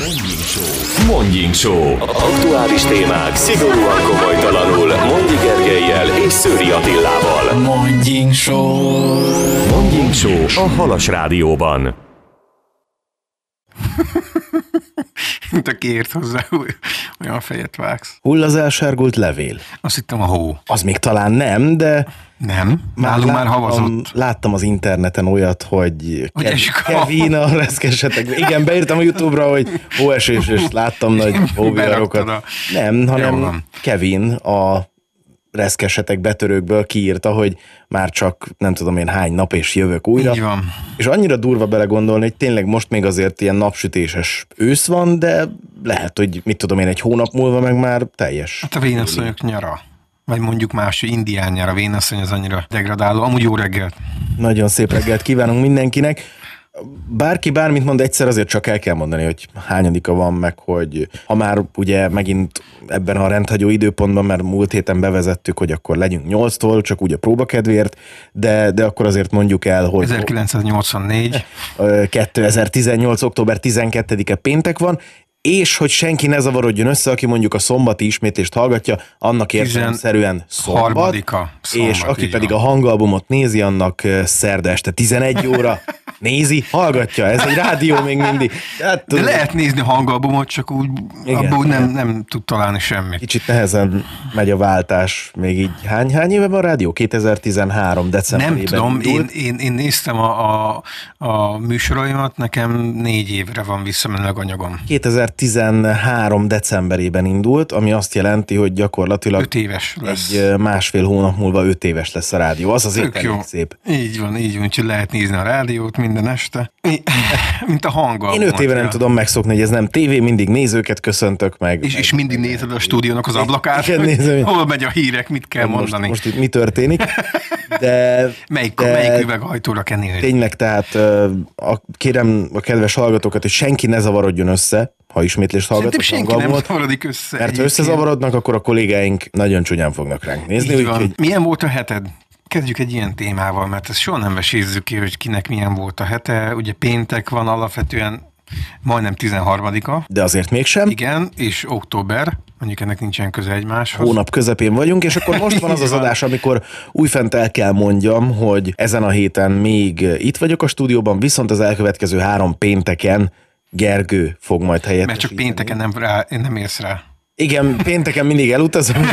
Mondjing Show. Aktuális témák szigorúan komolytalanul Mondi Gergellyel és Szőri Attillával. Mondjing Show. Mondjing Show a Halas Rádióban. Mint aki ért hozzá, olyan fejet vágsz. Hull az elsárgult levél. Azt hittem a hó. Az még talán nem, de... Nem? Nálunk már havazott. Láttam az interneten olyat, hogy Kevin a reszkesetekben. Igen, beírtam a YouTube-ra, hogy hóesés, és láttam nagy hóviharokat. Nem, hanem Kevin a reszkesetek betörőkből kiírta, hogy már csak nem tudom én hány nap és jövök újra. Így van. És annyira durva belegondolni, hogy tényleg most még azért ilyen napsütéses ősz van, de lehet, hogy mit tudom én, egy hónap múlva meg már teljes. Hát a vénasszonyok nyara. Vagy mondjuk más, hogy indián nyara, vénasszony az annyira degradáló. Amúgy jó reggelt. Nagyon szép reggelt kívánunk mindenkinek. Bárki bármit mond, egyszer azért csak el kell mondani, hogy hányadika van, meg hogy ha már ugye megint ebben a rendhagyó időpontban, mert múlt héten bevezettük, hogy akkor legyünk 8-tól, csak úgy a próbakedvéért, de akkor azért mondjuk el, hogy 1984. 2018. október 12-e péntek van, és hogy senki ne zavarodjon össze, aki mondjuk a szombati ismétlést hallgatja, annak értelemszerűen szombat, és aki pedig a hangalbumot nézi, annak szerda este 11 óra nézi, hallgatja, ez egy rádió még mindig. Hát, de lehet nézni a hangalbumot, csak úgy, abból úgy nem tud találni semmit. Kicsit nehezen megy a váltás, még így hány éve van a rádió? 2013 decemberében. Nem tudom, én néztem a műsoraimat, nekem 4 évre van visszamenőleg anyagom. 2013 decemberében indult, ami azt jelenti, hogy gyakorlatilag 5 éves lesz. Egy másfél hónap múlva 5 éves lesz a rádió. Az azért elég szép. Így van, úgyhogy lehet nézni a rádiót minden este. Mint a hangalmat. Én 5 éve nem tudom megszokni, hogy ez nem tévé, mindig nézőket köszöntök meg. És mindig nézed a stúdiónak az ablakát. Igen, nézem. Hol megy a hírek, mit kell mondani. Most itt mi történik? Melyik üveghajtóra kell nézni? Tényleg, tehát kérem a kedves hallgatókat, hogy senki ne zavarodjon össze, ha ismétlést hallgatok. Szerintem senki nem zavarodik össze. Mert ha összezavarodnak, akkor a kollégáink nagyon csúnyán fognak ránk nézni. Úgyhogy... Milyen volt a heted? Kezdjük egy ilyen témával, mert ezt soha nem vesézzük ki, hogy kinek milyen volt a hete. Ugye péntek van alapvetően majdnem 13-a. De azért mégsem. Igen, és október, mondjuk ennek nincsen köze egymáshoz. Hónap közepén vagyunk, és akkor most van az adás, amikor újfent el kell mondjam, hogy ezen a héten még itt vagyok a stúdióban, viszont az elkövetkező 3 pénteken Gergő fog majd helyettesíteni. Mert csak pénteken nem érsz rá. Igen, pénteken mindig elutazom,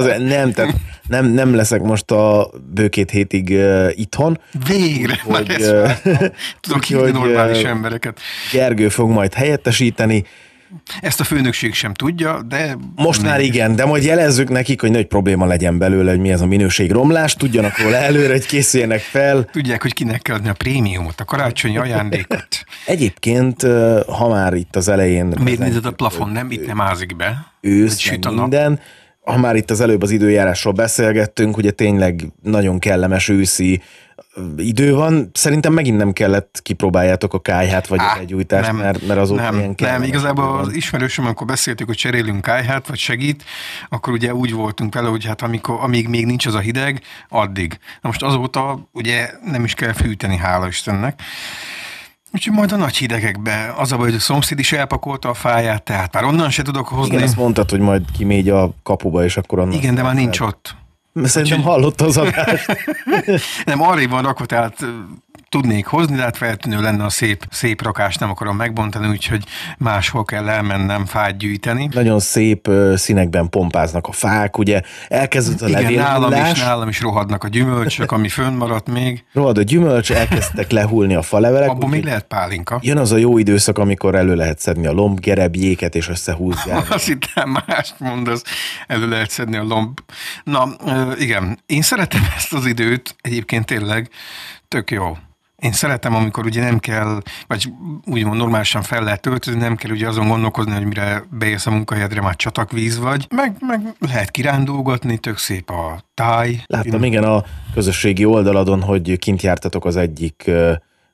nem leszek most a bő 2 hétig itthon. Végre, tudok hívni normális embereket. Gergő fog majd helyettesíteni. Ezt a főnökség sem tudja, de... Most már igen, de majd jelezzük nekik, hogy nagy probléma legyen belőle, hogy mi ez a minőségromlás, tudjanak róla előre, hogy készüljenek fel. Tudják, hogy kinek kell adni a prémiumot, a karácsonyi ajándékot. Egyébként, ha már itt az elején... Miért nézed a plafon, nem? Itt nem ázik be. Ősz, minden. Ha már itt az előbb az időjárásról beszélgettünk, ugye tényleg nagyon kellemes őszi idő van. Szerintem megint nem kellett kipróbáljátok a kályhát vagy a gyújtást, mert azóta ilyen kellemes. Nem, igazából az ismerősöm, amikor beszéltük, hogy cserélünk kályhát, vagy segít, akkor ugye úgy voltunk vele, hogy hát amíg még nincs az a hideg, addig. Na most azóta ugye nem is kell fűteni, hála Istennek. Úgyhogy majd a nagy hidegekbe. Az a baj, hogy a szomszéd is elpakolta a fáját, tehát már onnan se tudok hozni. Igen, azt mondtad, hogy majd kimégy a kapuba, és akkor onnan... Igen, de már nincs ott. Szerintem hallotta az adást. Nem, arrébb van rakva, tehát tudnék hozni, de hát feltűnő lenne a szép rakást, nem akarom megbontani, úgyhogy máshol kell elmennem fát gyűjteni. Nagyon szép színekben pompáznak a fák, ugye elkezdett a levélhullás. Igen, nálam is rohadnak a gyümölcsök, ami fönnmaradt még. Rohad a gyümölcs, elkezdtek lehulni a falevelek. Abban még lehet pálinka. Jön az a jó időszak, amikor elő lehet szedni a lombgerebjéket, és összehúzgálni. Azt hittem mást mondasz, elő lehet szedni a lomb. Na, igen, én szeretem ezt az időt, egyébként tényleg tök jó. Én szeretem, amikor ugye nem kell, vagy úgymond normálisan fel lehet tölteni, nem kell ugye azon gondolkozni, hogy mire beérsz a munkahelyedre, már csatakvíz vagy, meg lehet kirándulgatni, tök szép a táj. Láttam, igen, a közösségi oldaladon, hogy kint jártatok az egyik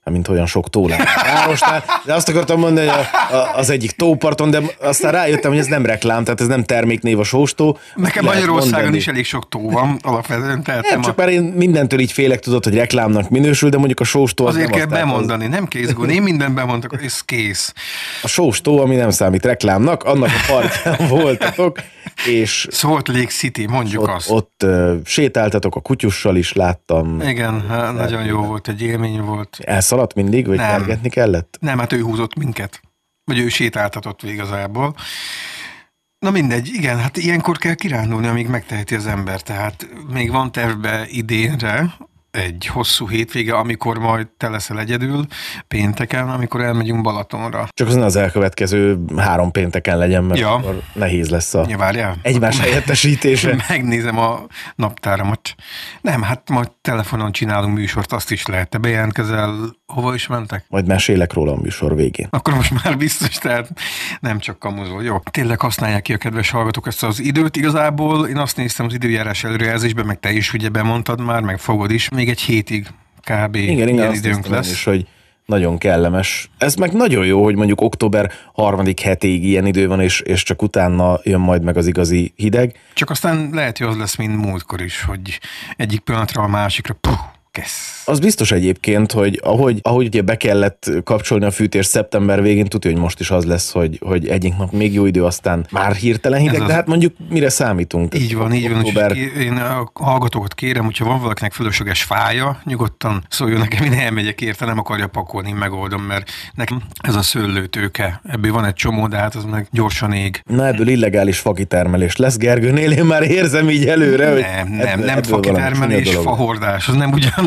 mint olyan sok tó lenne a városnál, de azt akartam mondani, hogy az egyik tóparton, de aztán rájöttem, hogy ez nem reklám, tehát ez nem terméknév a sóstó. Nekem Magyarországon is elég sok tó van alapvetően. Nem, csak már én mindentől így félek, tudod, hogy reklámnak minősül, de mondjuk a sóstó... Azért kell bemondani, nem kézgón. Én minden bemondok, ez kész. A sóstó, ami nem számít reklámnak, annak a partján voltatok, és... Salt Lake City, mondjuk azt. Ott sétáltatok a kutyussal is, láttam. Igen, nagyon jó volt, egy élmény volt. Elszaladt mindig, vagy kergetni kellett? Nem, hát ő húzott minket. Vagy ő sétáltatott igazából. Na mindegy, igen, hát ilyenkor kell kirándulni, amíg megteheti az ember. Tehát még van tervbe idénre egy hosszú hétvége, amikor majd te leszel egyedül, pénteken, amikor elmegyünk Balatonra. Csak az elkövetkező 3 pénteken legyen, mert akkor nehéz lesz a egymás helyettesítése. Megnézem a naptáramat. Nem, hát majd telefonon csinálunk műsort, azt is lehet. Te bejelentkezel, hova is mentek? Majd mesélek róla a műsor végén. Akkor most már biztos, tehát nem csak kamuzol. Jó, tényleg használják ki a kedves hallgatók ezt az időt. Igazából én azt néztem az időjárás előrejelzésben, meg te is ugye bemondtad már, meg fogod is. Még egy hétig kb. Igen, időnk lesz. És hogy nagyon kellemes. Ez meg nagyon jó, hogy mondjuk október 3. hetéig ilyen idő van, és csak utána jön majd meg az igazi hideg. Csak aztán lehet, hogy az lesz, mint múltkor is, hogy egyik pillanatra a másikra kész. Az biztos egyébként, hogy ahogy ugye be kellett kapcsolni a fűtést szeptember végén, tudja, hogy most is az lesz, hogy egyik nap még jó idő, aztán már hirtelen hideg, de hát mondjuk mire számítunk? Így van, így van. Én a hallgatókat kérem, hogyha van valakinek fölösleges fája, nyugodtan szóljon nekem, én elmegyek érte, nem akarja pakolni, megoldom, mert nekem ez a szőlőtőke. Ebből van egy csomó, de hát az meg gyorsan ég. Na, ebből illegális fakitermelés lesz, Gergőnél, én már érzem így előre, hogy nem fakitermelés, fahordás, az nem ugyanaz.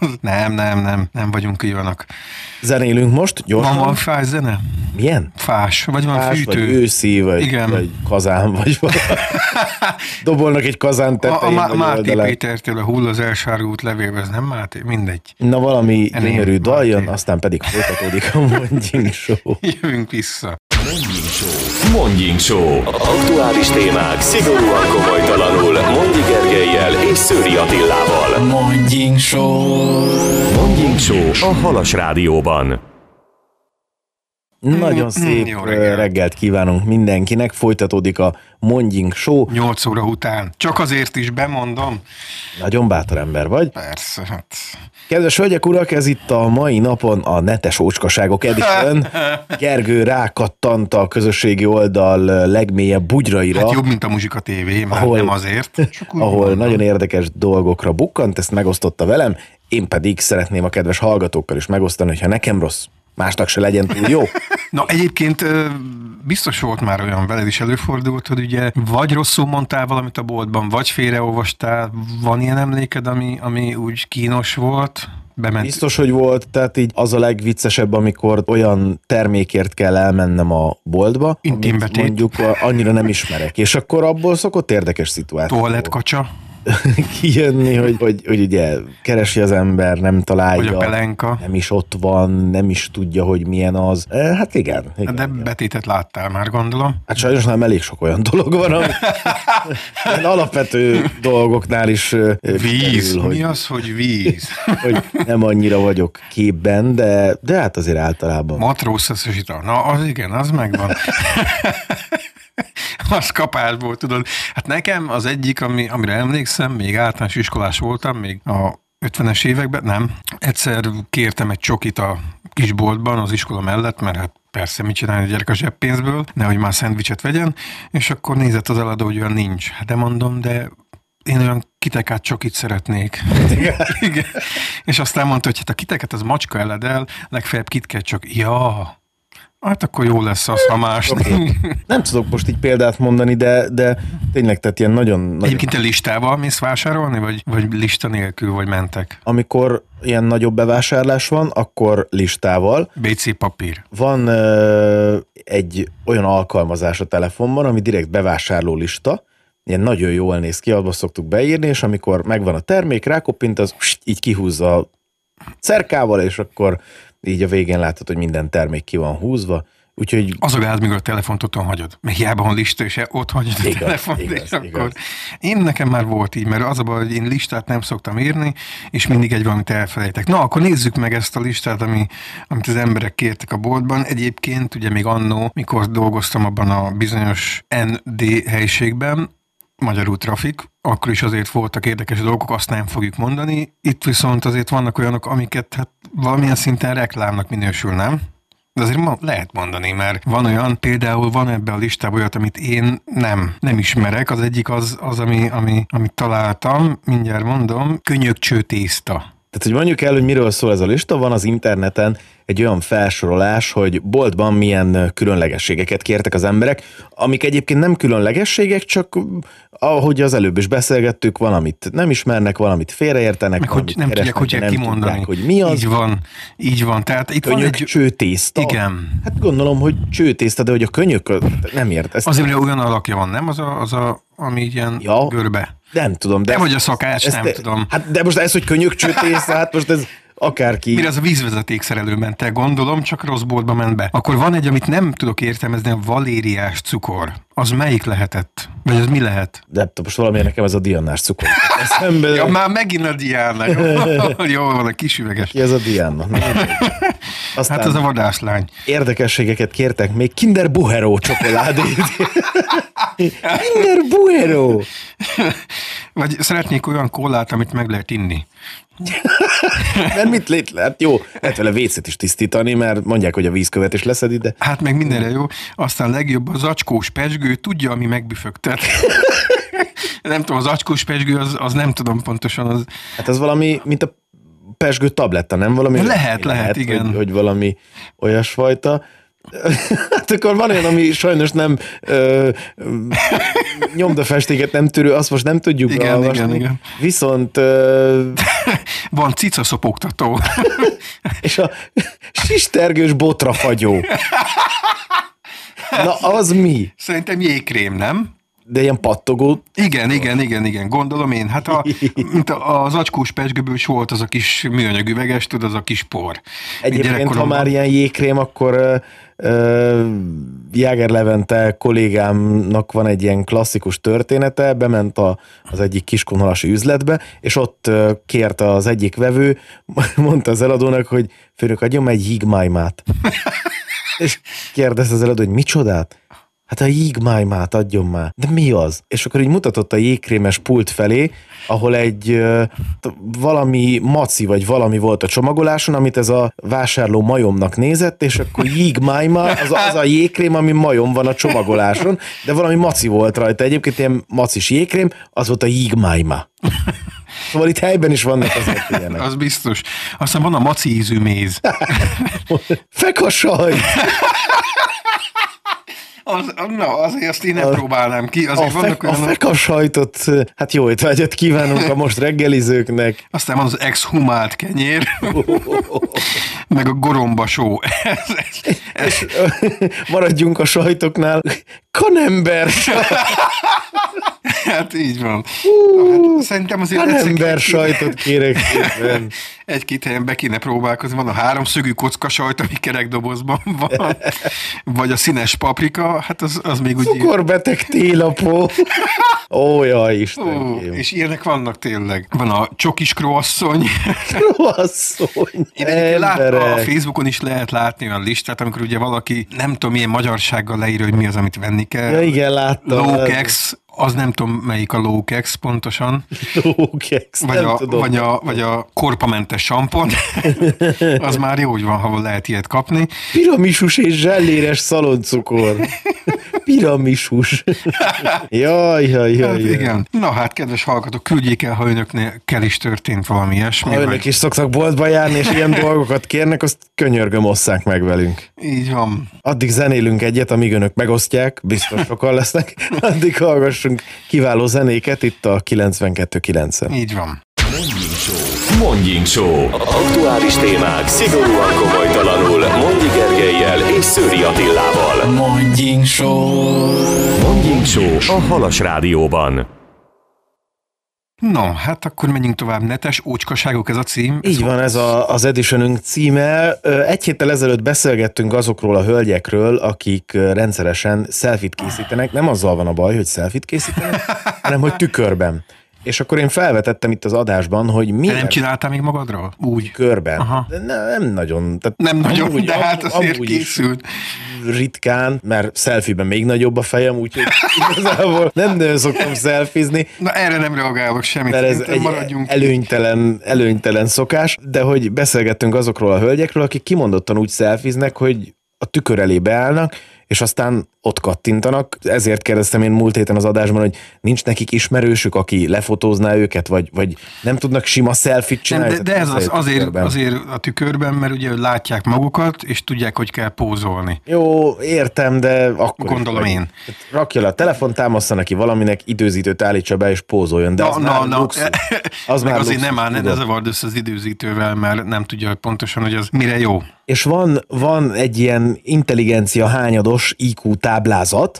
Nem vagyunk ilyenek. Zenélünk most, gyorsan. Van fás zene? Milyen? Fás, vagy van fás, fűtő. Vagy őszi, vagy kazán, vagy dobolnak egy kazán tetején. A Máté Pétertől a Hull az elsárgult levélbe, ez nem Máté? Mindegy. Na valami gyönyörű dal jön, aztán pedig folytatódik a Mondjing Show. Jövünk vissza. Mondjing Show. Mondjing Show. Aktuális témák szigorúan komolytalanul Mondi Gergellyel és Szőri Attilával. Mondjing Show. Mondjing Show a Halas Rádióban. Nagyon szép reggelt kívánunk mindenkinek, folytatódik a Mondjing Show. 8 óra után. Csak azért is bemondom. Nagyon bátor ember vagy. Persze, hát... Kedves hölgyek, urak, ez itt a mai napon a Netes Ócskaságok Edition. Gergő rákattant a közösségi oldal legmélyebb bugyraira. Hát jobb, mint a Muzsika TV, már nem azért. Ahol nagyon érdekes dolgokra bukkant, ezt megosztotta velem, én pedig szeretném a kedves hallgatókkal is megosztani, hogyha nekem rossz, másnak se legyen túl jó. Na egyébként biztos volt már olyan, veled is előfordult, hogy ugye vagy rosszul mondtál valamit a boltban, vagy félreolvastál. Van ilyen emléked, ami úgy kínos volt? Biztos, hogy volt, tehát így az a legviccesebb, amikor olyan termékért kell elmennem a boltba, amit mondjuk annyira nem ismerek, és akkor abból szokott érdekes szituáció. Toalettkacsa? Kijönni, hogy ugye keresi az ember, nem találja. Vagy a pelenka. Nem is ott van, nem is tudja, hogy milyen az. Hát igen. De betétet láttál már, gondolom. Hát sajnos nem elég sok olyan dolog van, ami alapvető dolgoknál is víz. Kerül, mi az, hogy víz? Hogy nem annyira vagyok képben, de hát azért általában. Matrózszeszes ital. Na, az igen, az megvan. Az kapásból, tudod. Hát nekem az egyik, amire emlékszem, még általános iskolás voltam, még a 50-es években, nem. Egyszer kértem egy csokit a kisboltban az iskola mellett, mert hát persze, mit csinálni a gyerek a zseppénzből, nehogy már szendvicset vegyen, és akkor nézett az eladó, hogy olyan nincs. Hát de mondom, de én olyan kitekát csokit szeretnék. Igen. És aztán mondta, hogy hát a kiteket az macska eledel, legfeljebb kitket csak. Ja, hát akkor jó lesz az, ha más. Nem tudok most így példát mondani, de tényleg, tehát ilyen nagyon... Egyébként te listával mész vásárolni, vagy lista nélkül, vagy mentek? Amikor ilyen nagyobb bevásárlás van, akkor listával. BC papír. Van egy olyan alkalmazás a telefonban, ami direkt bevásárló lista, ilyen nagyon jól néz ki, abba szoktuk beírni, és amikor megvan a termék, rákoppint, az így kihúzza a cerkával, és akkor így a végén látod, hogy minden termék ki van húzva, Úgyhogy... Az a gáz, mikor a telefont otthon hagyod. Meg hiába van lista, és ott hagyod a telefont, és akkor... Én nekem már volt így, mert az a baj, hogy én listát nem szoktam írni, és mindig egy valamit elfelejtek. Na, akkor nézzük meg ezt a listát, amit az emberek kértek a boltban. Egyébként, ugye még annó, mikor dolgoztam abban a bizonyos ND helyiségben, magyarul trafik, akkor is azért voltak érdekes dolgok, azt nem fogjuk mondani. Itt viszont azért vannak olyanok, amiket hát valamilyen szinten reklámnak minősül, nem? De azért lehet mondani, mert van olyan, például van ebben a listában olyat, amit én nem ismerek. Az egyik az amit találtam, mindjárt mondom, könyökcső tészta. Tehát, hogy mondjuk el, hogy miről szól ez a lista, van az interneten egy olyan felsorolás, hogy boltban milyen különlegességeket kértek az emberek, amik egyébként nem különlegességek, csak ahogy az előbb is beszélgettük, valamit nem ismernek, valamit félreértenek, meg hogy nem tudják, hogy kimondani. Tudják, hogy mi az. Így van. Tehát itt van egy csőtészta. Igen. Hát gondolom, hogy csőtészta, de hogy a könyök nem ért. Azért olyan alakja van, nem? Ami ilyen görbe. Nem tudom. De vagy a szakács, nem tudom. Hát de most ez, hogy könyökcsőtészta, hát most ez akárki. Mire az a vízvezetékszerelő ment el, gondolom, csak rossz boltba ment be. Akkor van egy, amit nem tudok értelmezni, a valériás cukor. Az melyik lehetett? Vagy ez mi lehet? De most valamiért nekem ez a diannás cukor. Ja, már megint a Diana. Jó van, a kis üveges. Ki ez a Diana? Aztán hát az a vadászlány. Érdekességeket kértek még Kinder Bueno csokoládét. Kinder Bueno! Vagy szeretnék olyan kólát, amit meg lehet inni. Mert mit lehet? Jó, lehet vele vécét is tisztítani, mert mondják, hogy a vízkövet is leszedi, de... Hát meg mindenre jó. Aztán legjobb az zacskós pezsgő, tudja, ami megbüfögtet. Nem tudom, az zacskós pezsgő, az nem tudom pontosan. Az... Hát az valami, mint a pezsgő tabletta, nem? Valami lehet, igen. Hogy valami olyasfajta. Hát akkor van olyan, ami sajnos nem nyomdafestéket nem tűrő, azt most nem tudjuk beolvasni. Igen. Viszont... van cicaszopogtató. És a sistergős botrafagyó. Na, az mi? Szerintem jégkrém, nem? De ilyen pattogó. Igen. Gondolom én. Hát mint az acskós pezsgőből is volt az a kis műanyag üveges, az a kis por. Egyébként, ha már ilyen jégkrém, akkor Jáger Levente kollégámnak van egy ilyen klasszikus története, bement az egyik kiskunhalasi üzletbe, és ott kérte az egyik vevő, mondta az eladónak, hogy főnök, adjon már egy jégmájmát. És kérdezte az eladó, hogy micsodát? Hát a jégmájmát adjon már. De mi az? És akkor így mutatott a jégkrémes pult felé, ahol egy valami maci vagy valami volt a csomagoláson, amit ez a vásárló majomnak nézett, és akkor jégmájma, az a jégkrém, ami majom van a csomagoláson, de valami maci volt rajta. Egyébként ilyen macis jégkrém, az volt a jégmájma. Szóval itt helyben is vannak azért ilyenek. Az biztos. Aztán van a maci ízű méz. Fekasaj! Azért azt én nem próbálnám ki. A fekasajtot, hát jó étvágyat kívánunk a most reggelizőknek. Aztán van az exhumált kenyér, meg a gorombasó. És maradjunk a sajtoknál. Kanember sajt. Hát így van. Hát, szerintem azért kanember sajtot kérek szépen. Egy-két helyen be kéne próbálkozni. Van a háromszögű kocka sajt, ami kerekdobozban van. Vagy a színes paprika, hát az még úgy... Cukorbeteg télapó. Ó, jaj, Istenkém. És ilyenek vannak tényleg. Van a csokis croasszony. Croasszony. Én a Facebookon is lehet látni olyan listát, amikor ugye valaki nem tudom milyen magyarsággal leírja, hogy mi az, amit venni kell. Ja, igen, láttam. Low-kex, az nem tudom melyik a low-kex pontosan. Low-kex, vagy a korpamentes sampon. Az már jó, hogy van, ha lehet ilyet kapni. Piramisus és zselléres szaloncukor. Piramisus. Jaj. Igen. Na hát, kedves hallgatók, küldjék el, ha önöknél is történt valami ilyesmi. Ha önök is szoktak boltba járni, és ilyen dolgokat kérnek, azt könyörgöm, osszák meg velünk. Így van. Addig zenélünk egyet, amíg önök megosztják, biztos sokan lesznek. Addig hallgassunk kiváló zenéket itt a 92.9-en. Így van. Mondjing Show. Aktuális témák szigorúan komolytalanul Mondi Gergellyel és Szőri Attillával. Mondjing Show. Mondjing Show a Halas Rádióban. No, hát akkor menjünk tovább. Netes ócskaságok, ez a cím. Így van, ez az editionünk címe. Egy héttel ezelőtt beszélgettünk azokról a hölgyekről, akik rendszeresen selfit készítenek. Nem azzal van a baj, hogy selfit készítenek, hanem hogy tükörben. És akkor én felvetettem itt az adásban, hogy mi. Nem csináltál még magadról? Úgy. Körben. Nem nagyon. Tehát nem nagyon, amúgy, de hát azért készült. Ritkán, mert selfie-ben még nagyobb a fejem, úgyhogy igazából nem nagyon szoktam selfizni. Na erre nem reagálok semmit. Mert ez egy előnytelen szokás, de hogy beszélgettünk azokról a hölgyekről, akik kimondottan úgy selfiznek, hogy a tükör elé beállnak, és aztán ott kattintanak. Ezért kérdeztem én múlt héten az adásban, hogy nincs nekik ismerősük, aki lefotózná őket, vagy nem tudnak sima selfit csinálni. De ez azért a tükörben, mert ugye látják magukat, és tudják, hogy kell pózolni. Jó, értem, de akkor gondolom én. Rakja le a telefon, támassza neki valaminek, időzítőt állítsa be, és pózoljon. De az már azért nem áll, ne zavard össze az időzítővel, mert nem tudja pontosan, hogy az mire jó. És van egy ilyen intelligencia hányados IQ táblázat.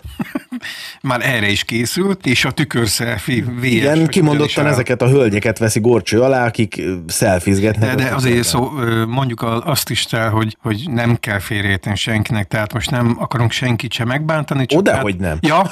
Már erre is készült, és a tükör-selfie VS. Igen, kimondottan ezeket a hölgyeket veszi górcső alá, akik szelfizgetnek. De azért mondjuk azt is el, hogy nem kell félreérteni senkinek, tehát most nem akarunk senkit sem megbántani. Odahogy nem. Ja,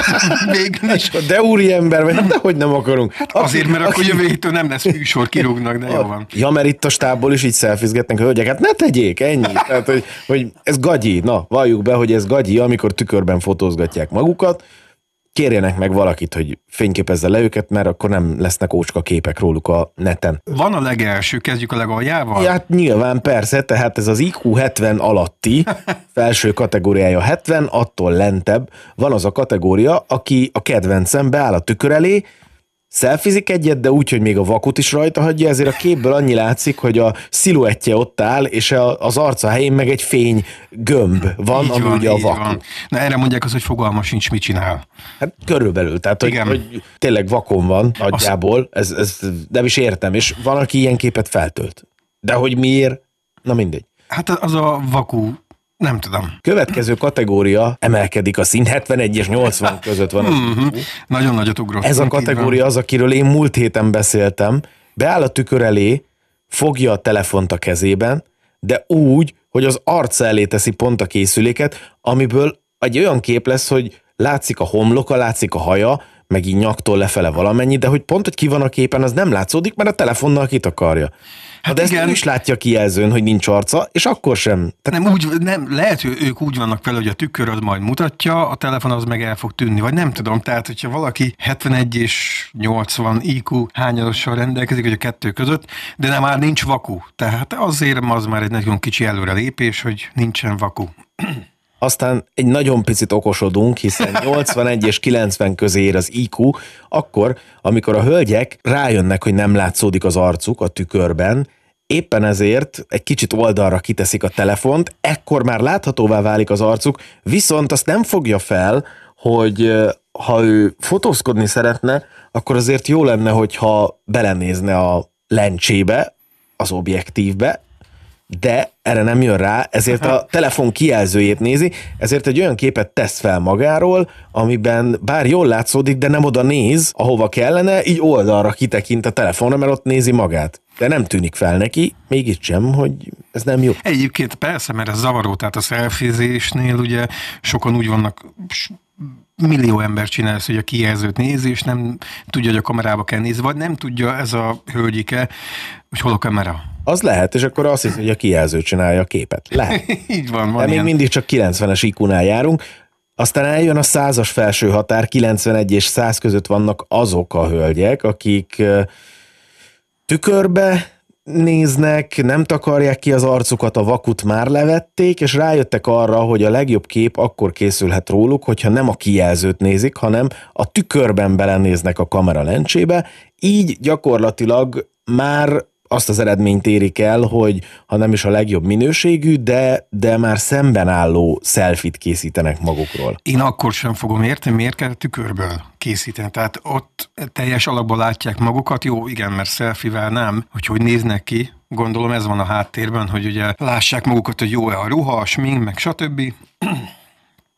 végül is. De úriember, vagy dehogy nem akarunk. Hát azért, mert akkor jövő héttől nem lesz műsor, kirúgnak, de jó van. Ja, mert itt a stábból is így szelfizgetnek a hölgyek. Hát ne tegyék, ennyi. Tehát, hogy ez gagyi. Na, valljuk be, hogy ez gagyi, amikor tükörben fotózgatják magukat. Kérjenek meg valakit, hogy fényképezze le őket, mert akkor nem lesznek ócska képek róluk a neten. Van a legelső, kezdjük a legaljával? Ja, hát nyilván persze, tehát ez az IQ 70 alatti, felső kategóriája 70, attól lentebb van az a kategória, aki a kedvencem beáll a tükör elé, szelfizik egyet, de úgy, hogy még a vakut is rajta hagyja, ezért a képből annyi látszik, hogy a sziluettje ott áll, és az arca helyén meg egy fény gömb van, ami ugye a vaku. Van. Na erre mondják az, hogy fogalma sincs, mit csinál. Hát körülbelül, tehát hogy tényleg vakon van nagyjából, ez nem is értem, és van, aki ilyen képet feltölt. De hogy miért? Na mindegy. Hát az a vaku, nem tudom. Következő kategória emelkedik a szint, 71 és 80 között van. Nagyon nagyot ugrott. Ez a kategória az, akiről én múlt héten beszéltem, beáll a tükör elé, fogja a telefont a kezében, de úgy, hogy az arca elé teszi pont a készüléket, amiből egy olyan kép lesz, hogy látszik a homloka, látszik a haja, meg így nyaktól lefele valamennyi, de hogy pont, hogy ki van a képen, az nem látszódik, mert a telefonnal kitakarja. Hát de ezt nem is látja kijelzőn, hogy nincs arca, és akkor sem. Nem, lehet, hogy ők úgy vannak vele, hogy a tükör az majd mutatja, a telefon az meg el fog tűnni, vagy nem tudom. Tehát, hogyha valaki 71 és 80 IQ hányadossal rendelkezik, hogy a kettő között, de nem már nincs vaku. Tehát azért az már egy nagyon kicsi előrelépés, hogy nincsen vaku. Aztán egy nagyon picit okosodunk, hiszen 81 és 90 közé ér az IQ, akkor, amikor a hölgyek rájönnek, hogy nem látszódik az arcuk a tükörben, éppen ezért egy kicsit oldalra kiteszik a telefont, ekkor már láthatóvá válik az arcuk, viszont azt nem fogja fel, hogy ha ő fotózkodni szeretne, akkor azért jó lenne, hogyha belenézne a lencsébe, az objektívbe, de erre nem jön rá, ezért a telefon kijelzőjét nézi, ezért egy olyan képet tesz fel magáról, amiben bár jól látszódik, de nem oda néz, ahova kellene, így oldalra kitekint a telefonra, mert ott nézi magát. De nem tűnik fel neki, mégiscsem, hogy ez nem jó. Egyébként persze, mert ez zavaró, tehát a selfiezésnél ugye sokan úgy vannak, millió ember csinál ezt, hogy a kijelzőt nézi, és nem tudja, hogy a kamerába kell nézni, vagy nem tudja ez a hölgyike, hogy hol a kamera. Az lehet, és akkor azt hiszi, hogy a kijelző csinálja a képet. Lehet. Így van. De még mindig csak 90-es IQ-nál járunk. Aztán eljön a 100-as felső határ, 91 és 100 között vannak azok a hölgyek, akik tükörbe néznek, nem takarják ki az arcukat, a vakut már levették, és rájöttek arra, hogy a legjobb kép akkor készülhet róluk, hogyha nem a kijelzőt nézik, hanem a tükörben belenéznek a kamera lencsébe, így gyakorlatilag már azt az eredményt érik el, hogy ha nem is a legjobb minőségű, de már szemben álló selfit készítenek magukról. Én akkor sem fogom érteni, miért kell tükörből készíteni. Tehát ott teljes alakban látják magukat, jó, igen, mert selfie-vel nem, hogy néznek ki. Gondolom ez van a háttérben, hogy ugye lássák magukat, hogy jó-e a ruha, a smink, meg stb.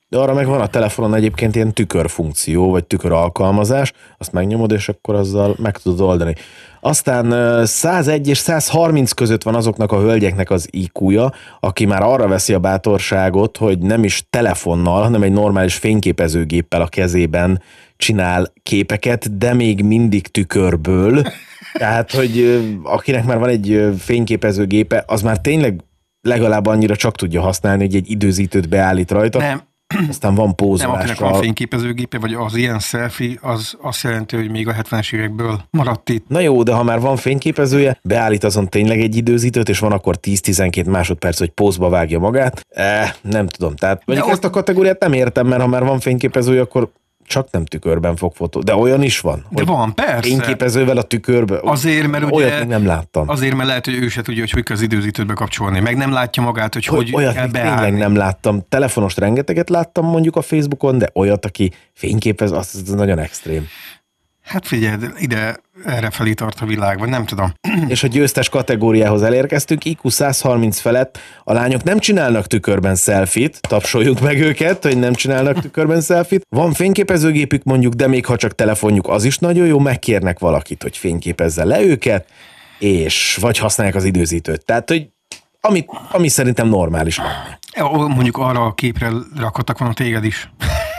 De arra meg van a telefonon egyébként ilyen tükörfunkció, vagy tükör alkalmazás, azt megnyomod, és akkor azzal meg tudod oldani. Aztán 101 és 130 között van azoknak a hölgyeknek az IQ-ja, aki már arra veszi a bátorságot, hogy nem is telefonnal, hanem egy normális fényképezőgéppel a kezében csinál képeket, de még mindig tükörből. Tehát, hogy akinek már van egy fényképezőgépe, az már tényleg legalább annyira csak tudja használni, hogy egy időzítőt beállít rajta. Nem. Aztán van pózolással. Nem, akinek van fényképezőgépe, vagy az ilyen selfie, az azt jelenti, hogy még a 70-es évekből maradt itt. Na jó, de ha már van fényképezője, beállít azon tényleg egy időzítőt, és van akkor 10-12 másodperc, hogy pózba vágja magát. Nem tudom. Tehát ezt a kategóriát nem értem, mert ha már van fényképezője, akkor csak nem tükörben fog fotó. De olyan is van. De van, persze. Fényképezővel a tükörbe. Azért, mert olyat ugye, még nem láttam. Azért, mert lehet, hogy ő se tudja, hogy kell az időzítőt bekapcsolni. Meg nem látja magát, hogy olyat kell beállni. Tényleg nem láttam. Telefonost rengeteget láttam mondjuk a Facebookon, de olyat, aki fényképez, az nagyon extrém. Hát figyelj, ide erre felé tart a világ, vagy nem tudom. És a győztes kategóriához elérkeztünk, IQ 130 felett a lányok nem csinálnak tükörben selfit, tapsoljuk meg őket, hogy nem csinálnak tükörben selfit. Van fényképezőgépük mondjuk, de még ha csak telefonjuk, az is nagyon jó, megkérnek valakit, hogy fényképezze le őket, és vagy használják az időzítőt. Tehát, hogy ami szerintem normális lenne. Mondjuk arra a képre rakottak volna téged is.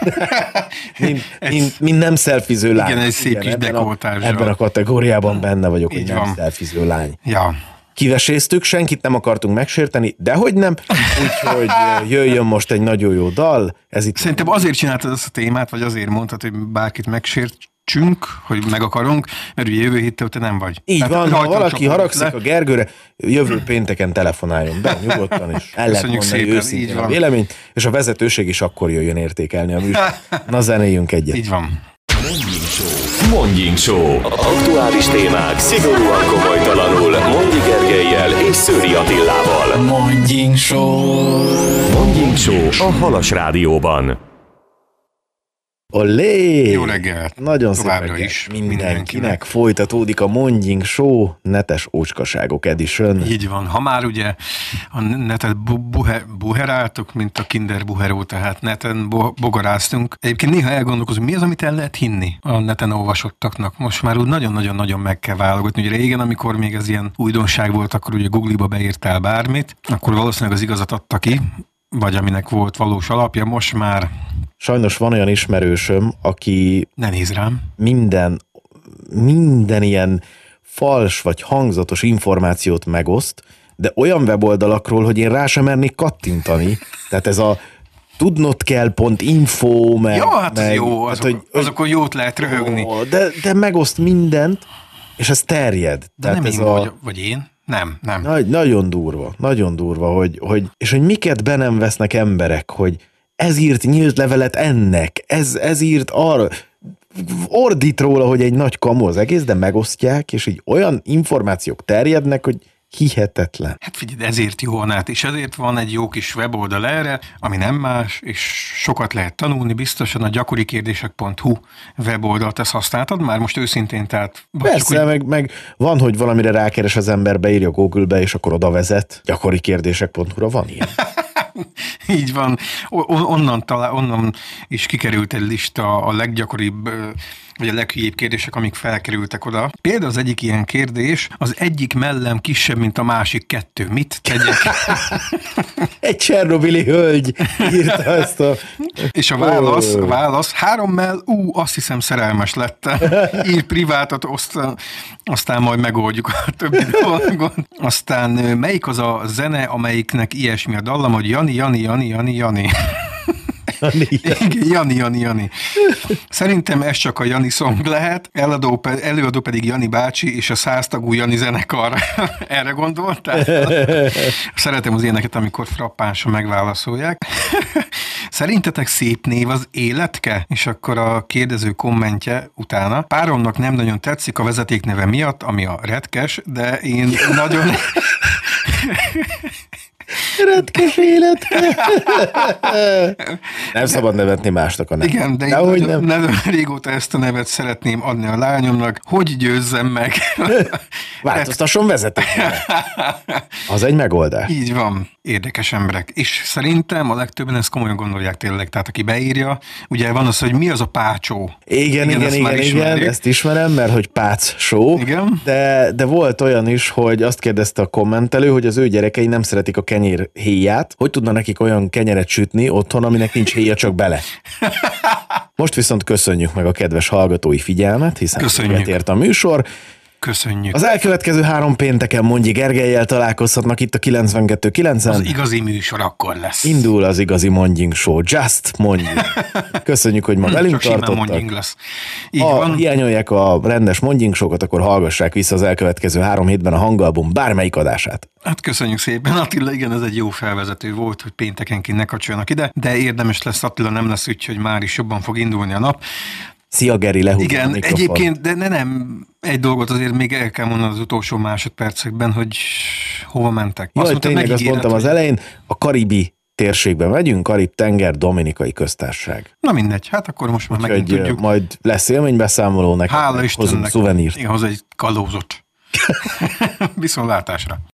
Mint nem szelfiző lány. Igen, egy szép kis dekoltással. Ebben a kategóriában benne vagyok, hogy nem szelfiző lány. Ja. Kiveséztük, senkit nem akartunk megsérteni, dehogy nem, úgyhogy jöjjön most egy nagyon jó dal. Szerintem azért csináltad ezt a témát, vagy azért mondtad, hogy bárkit megsértsünk, hogy meg akarunk, mert ugye jövő héttől te nem vagy. Így van, ha valaki haragszik a Gergőre, jövő pénteken telefonáljon be, nyugodtan is. El lehet mondani őszintén a véleményt, és a vezetőség is akkor jöjjön értékelni a műsort. Na, zenéljünk egyet. Így van. Mondjink Show. Aktuális témák szigorúan komolytalanul Mondi Gergellyel és Szőri Attillával. Mondjink Show. Mondjink Show a Halas Rádióban. Olé! Jó reggelt! Nagyon szép reggelt is mindenkinek. Folytatódik a Mondjink Show netes ócskaságok edition. Így van. Ha már ugye a netet buheráltuk, mint a Kinder Buheró, tehát neten bogaráztunk. Egyébként néha elgondolkozunk, mi az, amit el lehet hinni a neten olvasottaknak. Most már úgy nagyon-nagyon-nagyon meg kell válogatni. Ugye régen, amikor még ez ilyen újdonság volt, akkor ugye Google-ba beírtál bármit, akkor valószínűleg az igazat adta ki, vagy aminek volt valós alapja. Most már sajnos van olyan ismerősöm, aki ne nézz rám. Minden ilyen fals vagy hangzatos információt megoszt, de olyan weboldalakról, hogy én rá sem mernék kattintani. Tehát ez a tudnodkell.info, meg... Ja, hát ez jó, azokon jót lehet röhögni. De megoszt mindent, és ez terjed. De tehát nem én vagy én? Nem. Nagyon durva, hogy és hogy miket be nem vesznek emberek, hogy ez írt nyílt levelet ennek, ez írt arra, ordít róla, hogy egy nagy kamu az egész, de megosztják, és így olyan információk terjednek, hogy hihetetlen. Hát figyelj, ezért jó a NET, és ezért van egy jó kis weboldal erre, ami nem más, és sokat lehet tanulni, biztosan a gyakorikérdések.hu weboldalt, ezt használtad már most őszintén? Tehát persze, meg van, hogy valamire rákeres az ember, beírja Google-be, és akkor oda vezet. Gyakorikérdések.hu-ra van ilyen. Így van. Onnan is kikerült egy lista a leggyakoribb, vagy a leghülyébb kérdések, amik felkerültek oda. Például az egyik ilyen kérdés, az egyik mellem kisebb, mint a másik kettő. Mit tegyek? Egy csernobili hölgy írta ezt a... És a válasz 3 mell, azt hiszem szerelmes lettem. Ír privátat, aztán majd megoldjuk a többi dolgot. Aztán melyik az a zene, amelyiknek ilyesmi a dallam, hogy Jani. Jani. Jani. Szerintem ez csak a Jani song lehet, előadó pedig Jani bácsi és a 100 tagú Jani zenekar. Erre gondoltál? Szeretem az ilyeneket, amikor frappánsan megválaszolják. Szerintetek szép név az Életke? És akkor a kérdező kommentje utána. Páromnak nem nagyon tetszik a vezetékneve miatt, ami a Retkes, de én nagyon... Retkes Életke. Nem szabad nevetni másnak a nevet. Igen, de én nagyon régóta ezt a nevet szeretném adni a lányomnak, hogy győzzem meg. Változtasson vezetékneve. Az egy megoldás. Így van. érdekes emberek. És szerintem a legtöbben ezt komolyan gondolják tényleg, tehát aki beírja, ugye van az, hogy mi az a pácsó. Igen, ezt ismerem, mert hogy Pác show, igen. De volt olyan is, hogy azt kérdezte a kommentelő, hogy az ő gyerekei nem szeretik a kenyér héját, hogy tudna nekik olyan kenyeret sütni otthon, aminek nincs héja, csak bele. Most viszont köszönjük meg a kedves hallgatói figyelmet, hiszen véget ért a műsor. Köszönjük. Az elkövetkező 3 pénteken Mondji Gergellyel találkozhatnak itt a 92.9-en. Az igazi műsor akkor lesz. Indul az igazi Mondjing Show. Just Mondjing. Köszönjük, hogy ma velünk tartottak. Mondjing lesz. Így ha van. hiányolják a rendes Mondjing Show-kat, akkor hallgassák vissza az elkövetkező 3 hétben a Hangalbum bármelyik adását. Hát köszönjük szépen, Attila, igen, ez egy jó felvezető volt, hogy péntekenként ne kapcsoljanak ide, de érdemes lesz, Attila nem lesz úgy, hogy már is jobban fog indulni a nap. Szia, Geri, lehúzom igen, a mikrofon. Egyébként, de nem, egy dolgot azért még el kell mondani az utolsó másodpercekben, hogy hova mentek. Jaj, tényleg azt mondtam az elején, a karibi térségbe megyünk, Karib-tenger, Dominikai Köztársaság. Na mindegy, hát akkor most már megint tudjuk. Majd lesz élménybeszámoló neked. Hála Istennek. Hozunk szuvenírt. Hoz egy kalózot. Viszontlátásra.